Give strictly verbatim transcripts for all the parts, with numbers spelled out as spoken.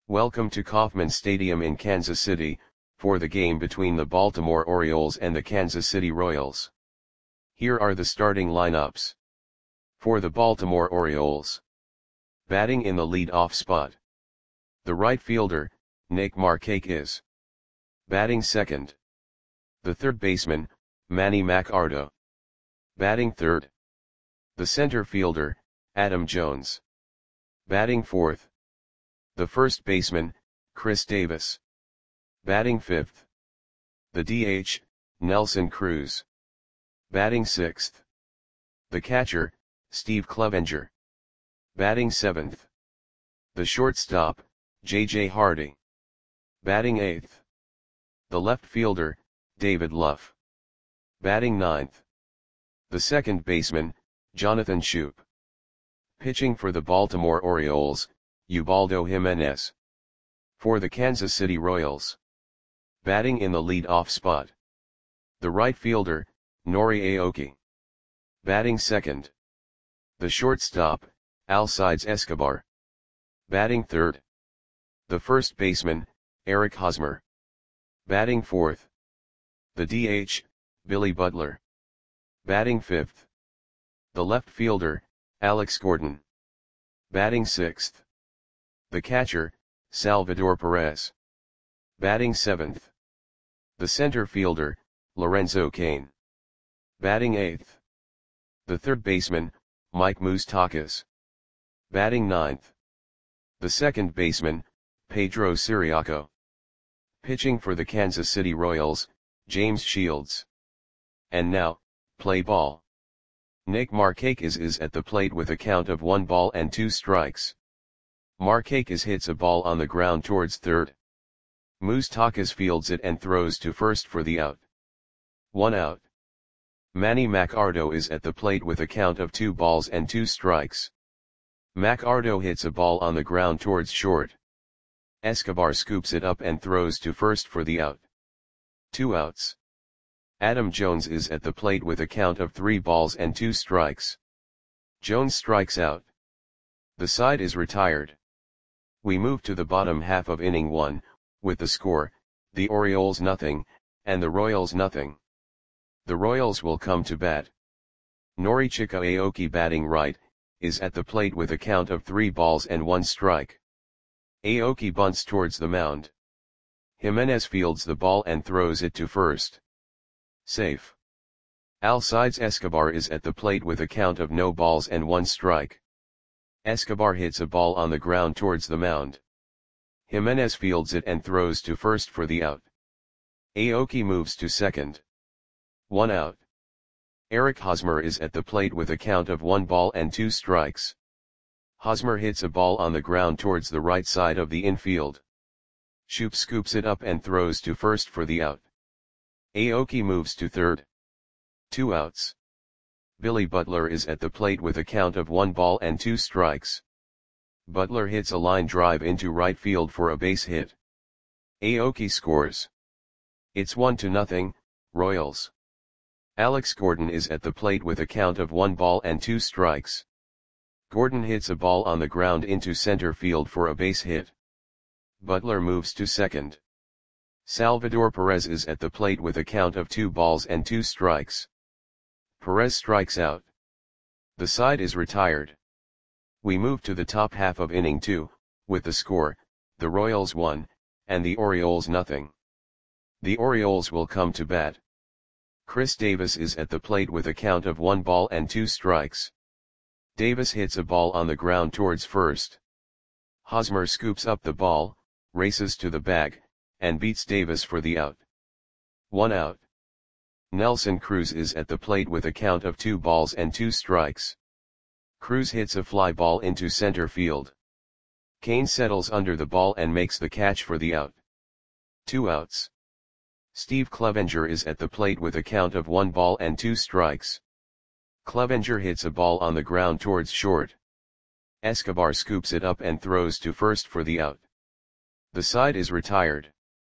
Welcome to Kauffman Stadium in Kansas City, for the game between the Baltimore Orioles and the Kansas City Royals. Here are the starting lineups. For the Baltimore Orioles. Batting in the lead-off spot. The right fielder, Nick Markakis. Batting second. The third baseman, Manny Machado. Batting third. The center fielder, Adam Jones. Batting fourth. The first baseman, Chris Davis. Batting fifth. The D H, Nelson Cruz. Batting sixth. The catcher, Steve Clevenger. Batting seventh. The shortstop, J J Hardy. Batting eighth. The left fielder, David Luff. Batting ninth. The second baseman, Jonathan Schoop. Pitching for the Baltimore Orioles, Ubaldo Jimenez. For the Kansas City Royals. Batting in the lead-off spot. The right fielder, Nori Aoki. Batting second. The shortstop, Alcides Escobar. Batting third. The first baseman, Eric Hosmer. Batting fourth. The D H, Billy Butler. Batting fifth. The left fielder, Alex Gordon. Batting sixth. The catcher, Salvador Perez. Batting seventh. The center fielder, Lorenzo Cain. Batting eighth. The third baseman, Mike Moustakas. Batting ninth. The second baseman, Pedro Siriaco. Pitching for the Kansas City Royals, James Shields. And now, play ball. Nick Markakis is at the plate with a count of one ball and two strikes. Markakis hits a ball on the ground towards third. Moustakas fields it and throws to first for the out. One out. Manny Machado is at the plate with a count of two balls and two strikes. Machado hits a ball on the ground towards short. Escobar scoops it up and throws to first for the out. Two outs. Adam Jones is at the plate with a count of three balls and two strikes. Jones strikes out. The side is retired. We move to the bottom half of inning one, with the score, the Orioles nothing, and the Royals nothing. The Royals will come to bat. Norichika Aoki batting right, is at the plate with a count of three balls and one strike. Aoki bunts towards the mound. Jimenez fields the ball and throws it to first. Safe. Alcides Escobar is at the plate with a count of no balls and one strike. Escobar hits a ball on the ground towards the mound. Jimenez fields it and throws to first for the out. Aoki moves to second. One out. Eric Hosmer is at the plate with a count of one ball and two strikes. Hosmer hits a ball on the ground towards the right side of the infield. Schoop scoops it up and throws to first for the out. Aoki moves to third. Two outs. Billy Butler is at the plate with a count of one ball and two strikes. Butler hits a line drive into right field for a base hit. Aoki scores. It's one to nothing, Royals. Alex Gordon is at the plate with a count of one ball and two strikes. Gordon hits a ball on the ground into center field for a base hit. Butler moves to second. Salvador Perez is at the plate with a count of two balls and two strikes. Perez strikes out. The side is retired. We move to the top half of inning two, with the score, the Royals one, and the Orioles nothing. The Orioles will come to bat. Chris Davis is at the plate with a count of one ball and two strikes. Davis hits a ball on the ground towards first. Hosmer scoops up the ball, races to the bag, and beats Davis for the out. One out. Nelson Cruz is at the plate with a count of two balls and two strikes. Cruz hits a fly ball into center field. Cain settles under the ball and makes the catch for the out. Two outs. Steve Clevenger is at the plate with a count of one ball and two strikes. Clevenger hits a ball on the ground towards short. Escobar scoops it up and throws to first for the out. The side is retired.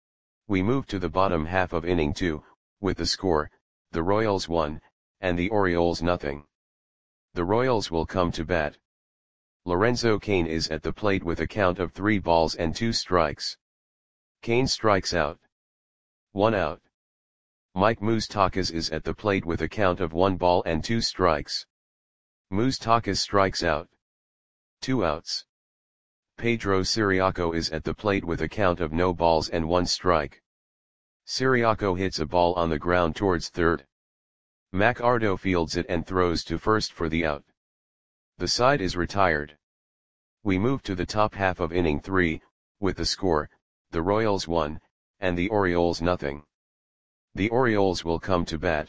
We move to the bottom half of inning two, with the score, the Royals one, and the Orioles nothing. The Royals will come to bat. Lorenzo Cain is at the plate with a count of three balls and two strikes. Cain strikes out. One out. Mike Moustakas is at the plate with a count of one ball and two strikes. Moustakas strikes out. Two outs. Pedro Siriaco is at the plate with a count of no balls and one strike. Siriaco hits a ball on the ground towards third. McArdo fields it and throws to first for the out. The side is retired. We move to the top half of inning three, with the score, the Royals one, and the Orioles nothing. The Orioles will come to bat.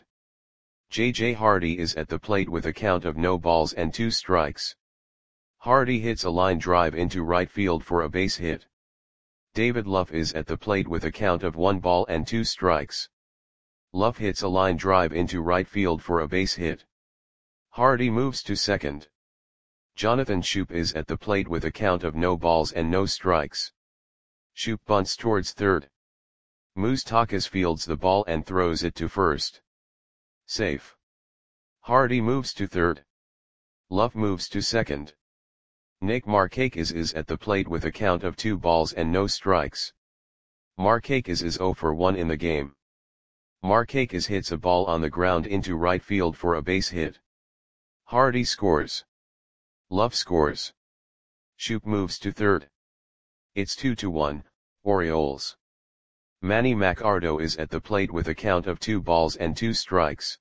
J J Hardy is at the plate with a count of no balls and two strikes. Hardy hits a line drive into right field for a base hit. David Luff is at the plate with a count of one ball and two strikes. Luff hits a line drive into right field for a base hit. Hardy moves to second. Jonathan Schoop is at the plate with a count of no balls and no strikes. Schoop bunts towards third. Moustakas fields the ball and throws it to first. Safe. Hardy moves to third. Luff moves to second. Nick Markakis is at the plate with a count of two balls and no strikes. Markakis is zero for one in the game. Markakis hits a ball on the ground into right field for a base hit. Hardy scores. Luff scores. Schoop moves to third. It's two to one, Orioles. Manny McArdo is at the plate with a count of two balls and two strikes.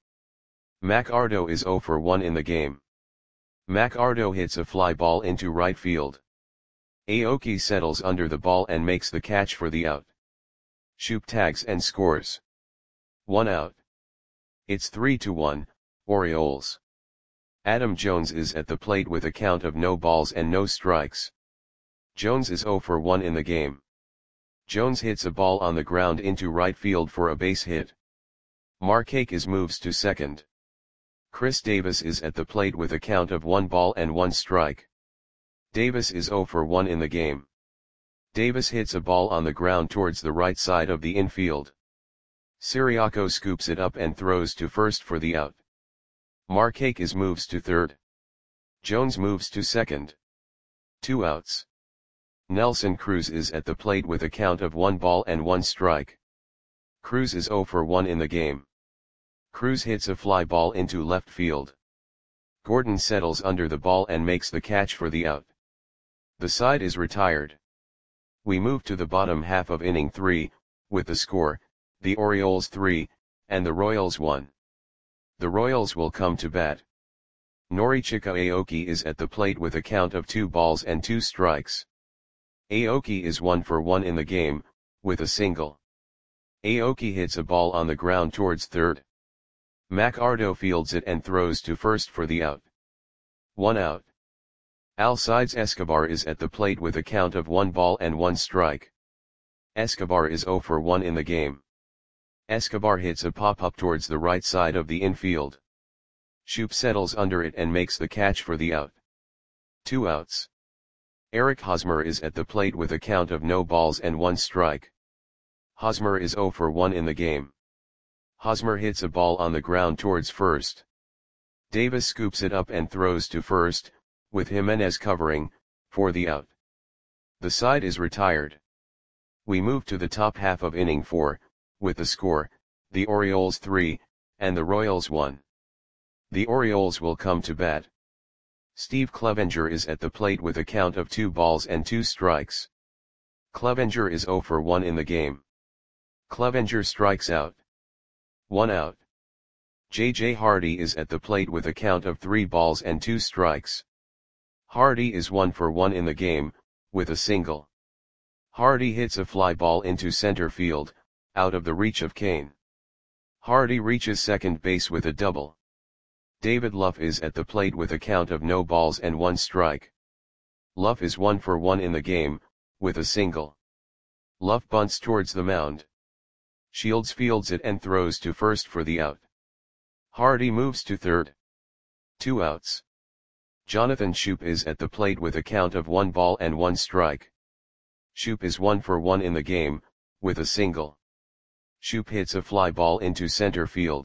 McArdo is zero for one in the game. McArdo hits a fly ball into right field. Aoki settles under the ball and makes the catch for the out. Schoop tags and scores. One out. It's three to one, Orioles. Adam Jones is at the plate with a count of no balls and no strikes. Jones is zero for one in the game. Jones hits a ball on the ground into right field for a base hit. Markakis moves to second. Chris Davis is at the plate with a count of one ball and one strike. Davis is zero for one in the game. Davis hits a ball on the ground towards the right side of the infield. Siriaco scoops it up and throws to first for the out. Markakis moves to third. Jones moves to second. Two outs. Nelson Cruz is at the plate with a count of one ball and one strike. Cruz is zero for one in the game. Cruz hits a fly ball into left field. Gordon settles under the ball and makes the catch for the out. The side is retired. We move to the bottom half of inning three, with the score, the Orioles three, and the Royals one. The Royals will come to bat. Norichika Aoki is at the plate with a count of two balls and two strikes. Aoki is one for one in the game, with a single. Aoki hits a ball on the ground towards third. McArdo fields it and throws to first for the out. One out. Alcides Escobar is at the plate with a count of one ball and one strike. Escobar is zero for one in the game. Escobar hits a pop-up towards the right side of the infield. Schoop settles under it and makes the catch for the out. Two outs. Eric Hosmer is at the plate with a count of no balls and one strike. Hosmer is zero for one in the game. Hosmer hits a ball on the ground towards first. Davis scoops it up and throws to first, with Jimenez covering, for the out. The side is retired. We move to the top half of inning four, with the score, the Orioles three, and the Royals one. The Orioles will come to bat. Steve Clevenger is at the plate with a count of two balls and two strikes. Clevenger is zero for one in the game. Clevenger strikes out. One out. J J Hardy is at the plate with a count of three balls and two strikes. Hardy is one for one in the game, with a single. Hardy hits a fly ball into center field, out of the reach of Cain. Hardy reaches second base with a double. David Luff is at the plate with a count of no balls and one strike. Luff is one for one in the game, with a single. Luff bunts towards the mound. Shields fields it and throws to first for the out. Hardy moves to third. Two outs. Jonathan Schoop is at the plate with a count of one ball and one strike. Schoop is one for one in the game, with a single. Schoop hits a fly ball into center field.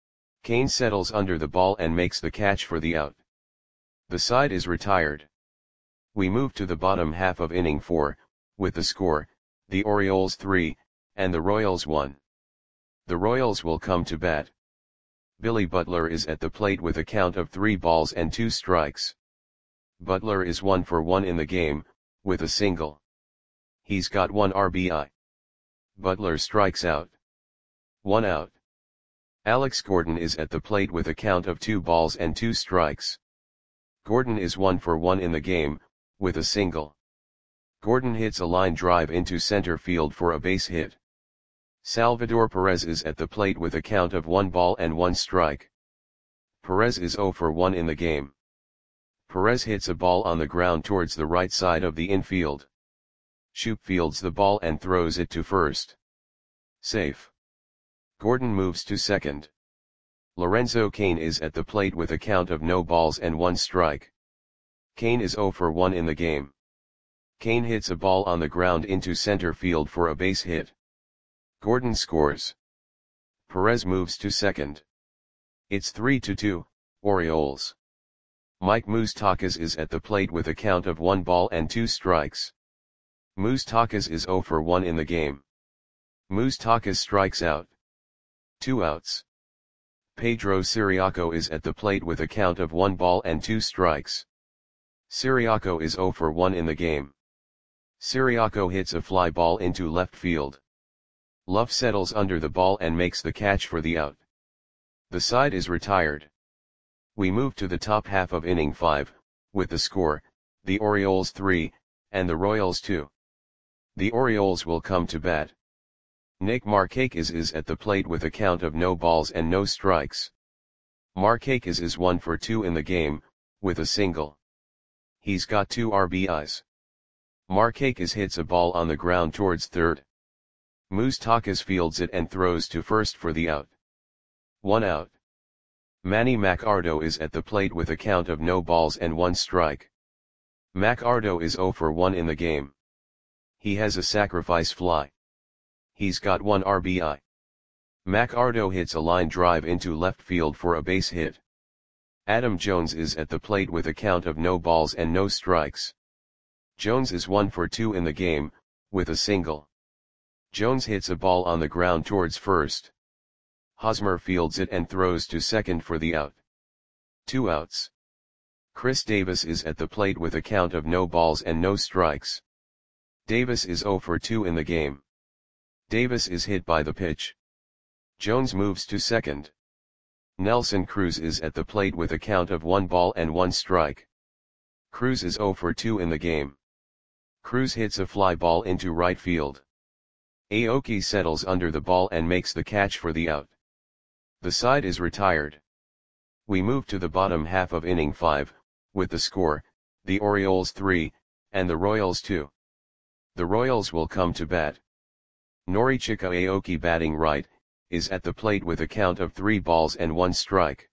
Cain settles under the ball and makes the catch for the out. The side is retired. We move to the bottom half of inning four, with the score, the Orioles three, and the Royals one. The Royals will come to bat. Billy Butler is at the plate with a count of three balls and two strikes. Butler is one for one in the game, with a single. He's got one R B I. Butler strikes out. One out. Alex Gordon is at the plate with a count of two balls and two strikes. Gordon is one for one in the game, with a single. Gordon hits a line drive into center field for a base hit. Salvador Perez is at the plate with a count of one ball and one strike. Perez is zero for one in the game. Perez hits a ball on the ground towards the right side of the infield. Shoop fields the ball and throws it to first. Safe. Gordon moves to second. Lorenzo Cain is at the plate with a count of no balls and one strike. Cain is zero for one in the game. Cain hits a ball on the ground into center field for a base hit. Gordon scores. Perez moves to second. It's three to two, Orioles. Mike Moustakas is at the plate with a count of one ball and two strikes. Moustakas is zero for one in the game. Moustakas strikes out. Two outs. Pedro Ciriaco is at the plate with a count of one ball and two strikes. Ciriaco is zero for one in the game. Ciriaco hits a fly ball into left field. Luff settles under the ball and makes the catch for the out. The side is retired. We move to the top half of inning five, with the score, the Orioles three, and the Royals two. The Orioles will come to bat. Nick Markakis is at the plate with a count of no balls and no strikes. Markakis is one for two in the game, with a single. He's got two R B Is. Markakis hits a ball on the ground towards third. Moustakas fields it and throws to first for the out. One out. Manny Macardo is at the plate with a count of no balls and one strike. Macardo is zero for one in the game. He has a sacrifice fly. He's got one R B I. Macardo hits a line drive into left field for a base hit. Adam Jones is at the plate with a count of no balls and no strikes. Jones is one for two in the game, with a single. Jones hits a ball on the ground towards first. Hosmer fields it and throws to second for the out. Two outs. Chris Davis is at the plate with a count of no balls and no strikes. Davis is zero for two in the game. Davis is hit by the pitch. Jones moves to second. Nelson Cruz is at the plate with a count of one ball and one strike. Cruz is zero for two in the game. Cruz hits a fly ball into right field. Aoki settles under the ball and makes the catch for the out. The side is retired. We move to the bottom half of inning five, with the score, the Orioles three, and the Royals two. The Royals will come to bat. Norichika Aoki, batting right, is at the plate with a count of three balls and one strike.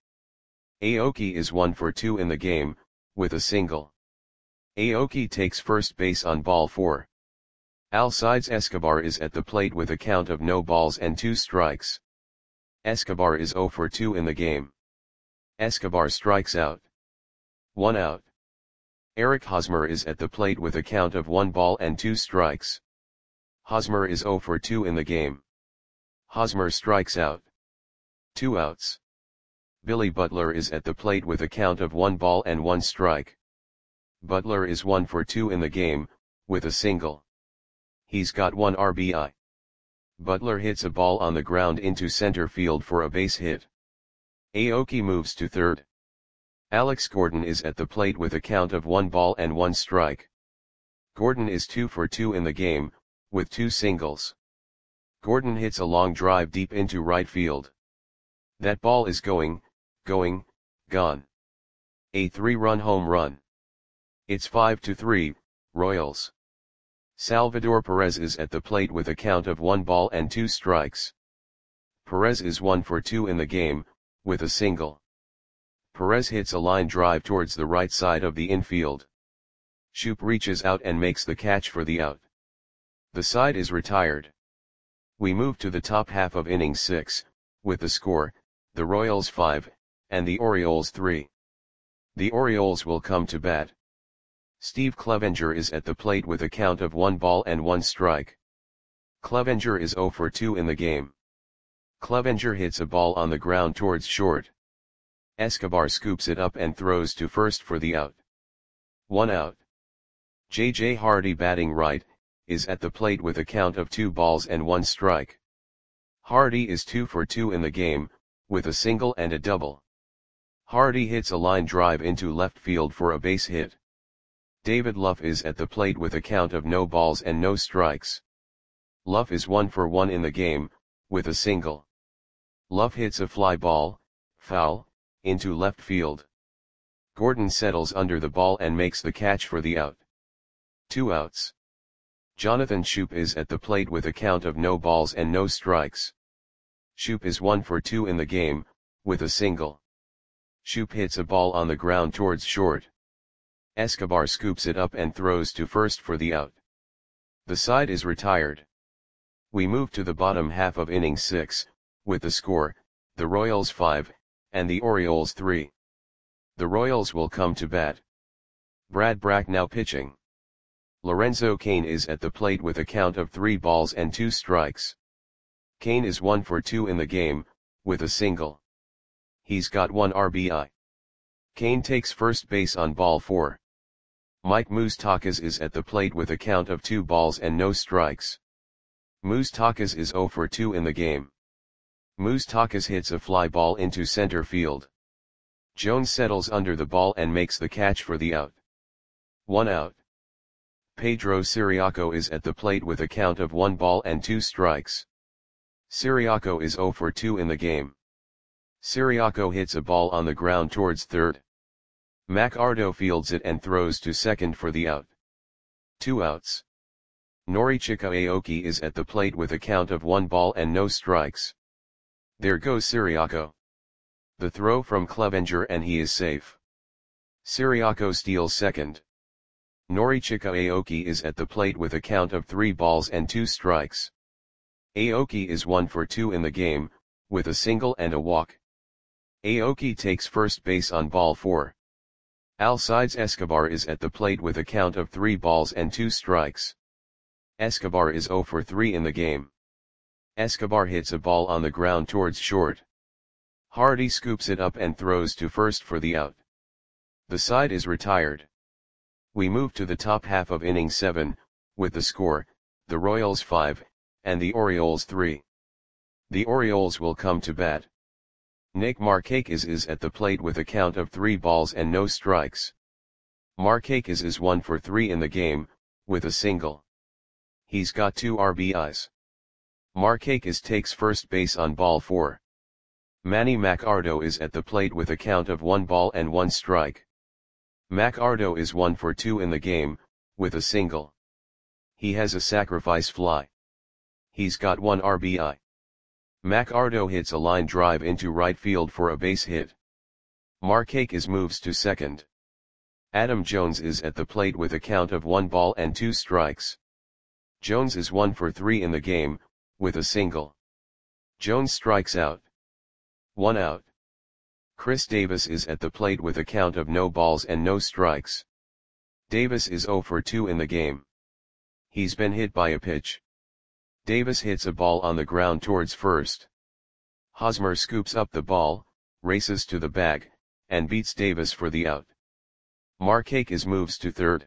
Aoki is one for two in the game, with a single. Aoki takes first base on ball four. Alcides Escobar is at the plate with a count of no balls and two strikes. Escobar is zero for two in the game. Escobar strikes out. One out. Eric Hosmer is at the plate with a count of one ball and two strikes. Hosmer is zero for two in the game. Hosmer strikes out. Two outs. Billy Butler is at the plate with a count of one ball and one strike. Butler is one for two in the game, with a single. He's got one R B I. Butler hits a ball on the ground into center field for a base hit. Aoki moves to third. Alex Gordon is at the plate with a count of one ball and one strike. Gordon is two for two in the game, with two singles. Gordon hits a long drive deep into right field. That ball is going, going, gone. A three-run home run. It's five to three, Royals. Salvador Perez is at the plate with a count of one ball and two strikes. Perez is one for two in the game, with a single. Perez hits a line drive towards the right side of the infield. Shoop reaches out and makes the catch for the out. The side is retired. We move to the top half of inning six, with the score, the Royals five, and the Orioles three. The Orioles will come to bat. Steve Clevenger is at the plate with a count of one ball and one strike. Clevenger is zero for two in the game. Clevenger hits a ball on the ground towards short. Escobar scoops it up and throws to first for the out. One out. J J Hardy, batting right, is at the plate with a count of two balls and one strike. Hardy is two for two in the game, with a single and a double. Hardy hits a line drive into left field for a base hit. David Luff is at the plate with a count of no balls and no strikes. Luff is one for one in the game, with a single. Luff hits a fly ball, foul, into left field. Gordon settles under the ball and makes the catch for the out. Two outs. Jonathan Schoop is at the plate with a count of no balls and no strikes. Schoop is one for two in the game, with a single. Schoop hits a ball on the ground towards short. Escobar scoops it up and throws to first for the out. The side is retired. We move to the bottom half of inning six, with the score, the Royals five, and the Orioles three. The Royals will come to bat. Brad Brach now pitching. Lorenzo Cain is at the plate with a count of three balls and two strikes. Cain is one for two in the game, with a single. He's got one R B I. Cain takes first base on ball four. Mike Moustakas is at the plate with a count of two balls and no strikes. Moustakas is zero for two in the game. Moustakas hits a fly ball into center field. Jones settles under the ball and makes the catch for the out. One out. Pedro Ciriaco is at the plate with a count of one ball and two strikes. Ciriaco is zero for two in the game. Ciriaco hits a ball on the ground towards third. McArdo fields it and throws to second for the out. Two outs. Norichika Aoki is at the plate with a count of one ball and no strikes. There goes Ciriaco. The throw from Clevenger and he is safe. Ciriaco steals second. Norichika Aoki is at the plate with a count of three balls and two strikes. Aoki is one for two in the game, with a single and a walk. Aoki takes first base on ball four. Alcides Escobar is at the plate with a count of three balls and two strikes. Escobar is zero for three in the game. Escobar hits a ball on the ground towards short. Hardy scoops it up and throws to first for the out. The side is retired. We move to the top half of inning seven, with the score, the Royals five, and the Orioles three. The Orioles will come to bat. Nick Markakis is at the plate with a count of three balls and no strikes. Markakis is one for three in the game, with a single. He's got two R B Is. Markakis takes first base on ball four. Manny McArdo is at the plate with a count of one ball and one strike. McArdo is one for two in the game, with a single. He has a sacrifice fly. He's got one R B I. McArdo hits a line drive into right field for a base hit. Markakis moves to second. Adam Jones is at the plate with a count of one ball and two strikes. Jones is one for three in the game, with a single. Jones strikes out. One out. Chris Davis is at the plate with a count of no balls and no strikes. Davis is zero for two in the game. He's been hit by a pitch. Davis hits a ball on the ground towards first. Hosmer scoops up the ball, races to the bag, and beats Davis for the out. Markakis moves to third.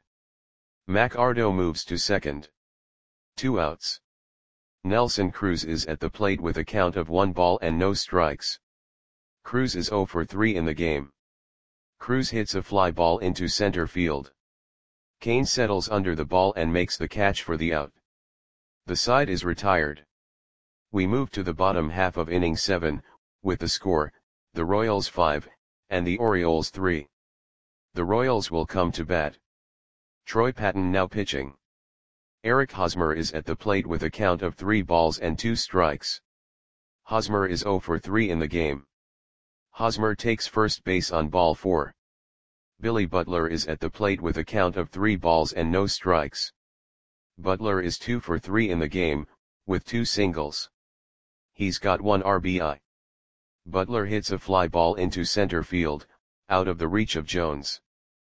McArdo moves to second. Two outs. Nelson Cruz is at the plate with a count of one ball and no strikes. Cruz is zero for three in the game. Cruz hits a fly ball into center field. Cain settles under the ball and makes the catch for the out. The side is retired. We move to the bottom half of inning seven, with the score, the Royals five, and the Orioles three. The Royals will come to bat. Troy Patton now pitching. Eric Hosmer is at the plate with a count of three balls and two strikes. Hosmer is zero for three in the game. Hosmer takes first base on ball four. Billy Butler is at the plate with a count of three balls and no strikes. Butler is two for three in the game, with two singles. He's got one R B I. Butler hits a fly ball into center field, out of the reach of Jones.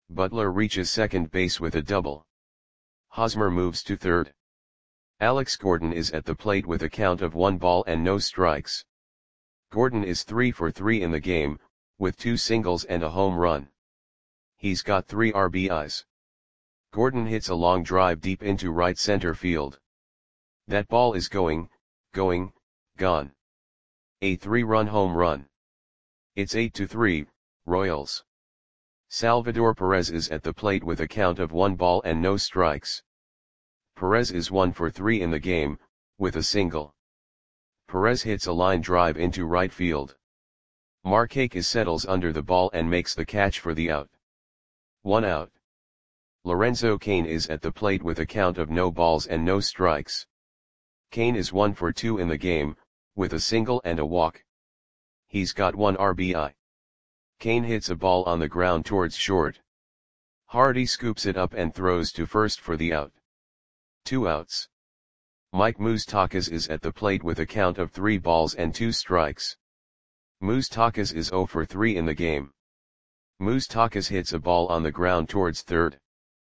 Butler reaches second base with a double. Hosmer moves to third. Alex Gordon is at the plate with a count of one ball and no strikes. Gordon is three for three in the game, with two singles and a home run. He's got three R B Is. Gordon hits a long drive deep into right center field. That ball is going, going, gone. A three-run home run. It's eight to three, Royals. Salvador Perez is at the plate with a count of one ball and no strikes. Perez is one for three in the game, with a single. Perez hits a line drive into right field. Markakis settles under the ball and makes the catch for the out. One out. Lorenzo Cain is at the plate with a count of no balls and no strikes. Cain is one for two in the game, with a single and a walk. He's got one R B I. Cain hits a ball on the ground towards short. Hardy scoops it up and throws to first for the out. Two outs. Mike Moustakas is at the plate with a count of three balls and two strikes. Moustakas is zero for three in the game. Moustakas hits a ball on the ground towards third.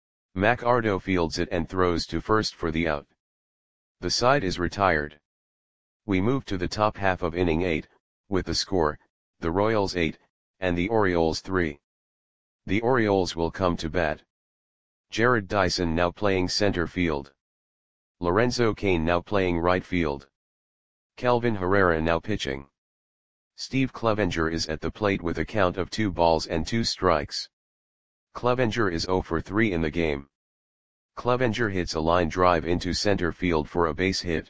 McArdo fields it and throws to first for the out. The side is retired. We move to the top half of inning eight, with the score, the Royals eight, and the Orioles three. The Orioles will come to bat. Jared Dyson now playing center field. Lorenzo Cain now playing right field. Kelvin Herrera now pitching. Steve Clevenger is at the plate with a count of two balls and two strikes. Clevenger is zero for three in the game. Clevenger hits a line drive into center field for a base hit.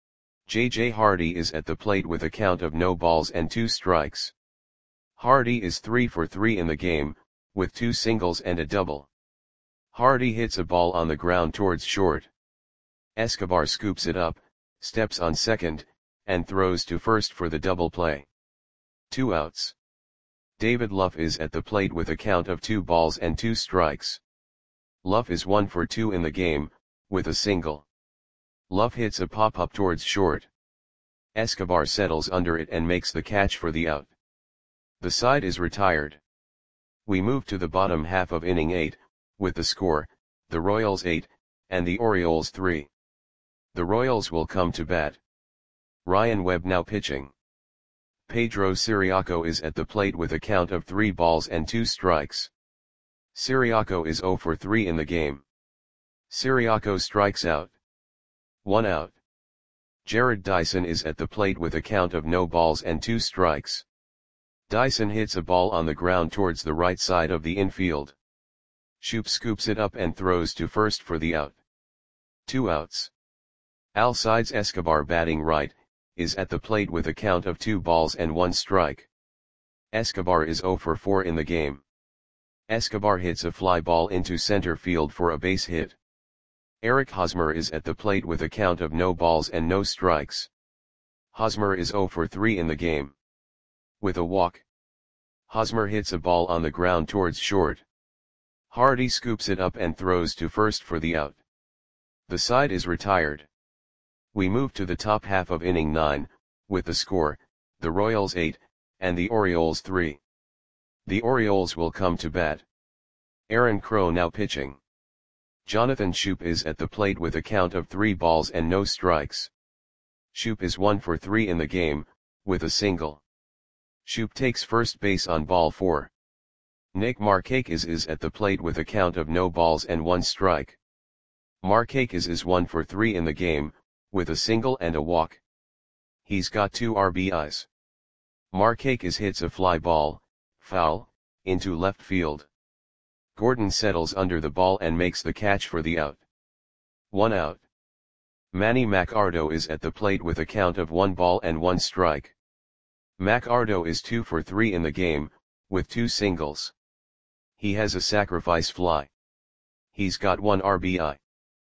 J J Hardy is at the plate with a count of no balls and two strikes. Hardy is three for three in the game, with two singles and a double. Hardy hits a ball on the ground towards short. Escobar scoops it up, steps on second, and throws to first for the double play. Two outs. David Luff is at the plate with a count of two balls and two strikes. Luff is one for two in the game, with a single. Luff hits a pop-up towards short. Escobar settles under it and makes the catch for the out. The side is retired. We move to the bottom half of inning eight, with the score, the Royals eight, and the Orioles three. The Royals will come to bat. Ryan Webb now pitching. Pedro Ciriaco is at the plate with a count of three balls and two strikes. Ciriaco is zero for three in the game. Ciriaco strikes out. One out. Jared Dyson is at the plate with a count of no balls and two strikes. Dyson hits a ball on the ground towards the right side of the infield. Shoop scoops it up and throws to first for the out. Two outs. Alcides Escobar batting right, is at the plate with a count of two balls and one strike. Escobar is zero for four in the game. Escobar hits a fly ball into center field for a base hit. Eric Hosmer is at the plate with a count of no balls and no strikes. Hosmer is zero for three in the game. With a walk. Hosmer hits a ball on the ground towards short. Hardy scoops it up and throws to first for the out. The side is retired. We move to the top half of inning nine, with the score, the Royals eight, and the Orioles three. The Orioles will come to bat. Aaron Crow now pitching. Jonathan Shoop is at the plate with a count of three balls and no strikes. Shoop is one for three in the game, with a single. Shoop takes first base on ball four. Nick Markakis is at the plate with a count of no balls and one strike. Markakis is one for three in the game, with a single and a walk. He's got two R B Is. Markakis hits a fly ball, foul, into left field. Gordon settles under the ball and makes the catch for the out. One out. Manny McArdo is at the plate with a count of one ball and one strike. McArdo is two for three in the game, with two singles. He has a sacrifice fly. He's got one R B I.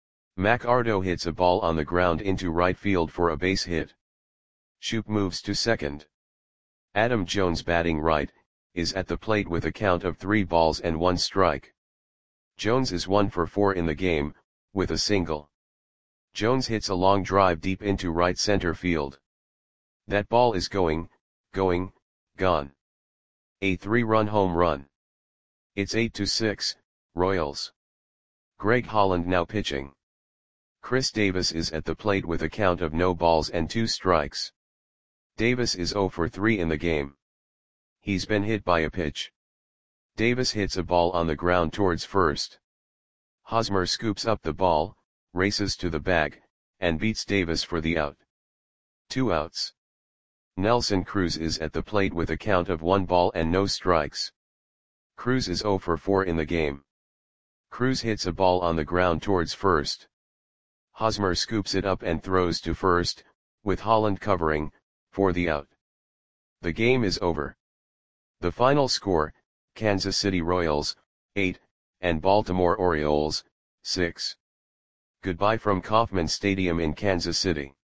McArdo hits a ball on the ground into right field for a base hit. Shoop moves to second. Adam Jones batting right, is at the plate with a count of three balls and one strike. Jones is one for four in the game, with a single. Jones hits a long drive deep into right center field. That ball is going, going, gone. A three-run home run. It's eight to six, Royals. Greg Holland now pitching. Chris Davis is at the plate with a count of no balls and two strikes. Davis is zero for three in the game. He's been hit by a pitch. Davis hits a ball on the ground towards first. Hosmer scoops up the ball, races to the bag, and beats Davis for the out. Two outs. Nelson Cruz is at the plate with a count of one ball and no strikes. Cruz is zero for four in the game. Cruz hits a ball on the ground towards first. Hosmer scoops it up and throws to first, with Holland covering, for the out. The game is over. The final score, Kansas City Royals, eight, and Baltimore Orioles, six. Goodbye from Kauffman Stadium in Kansas City.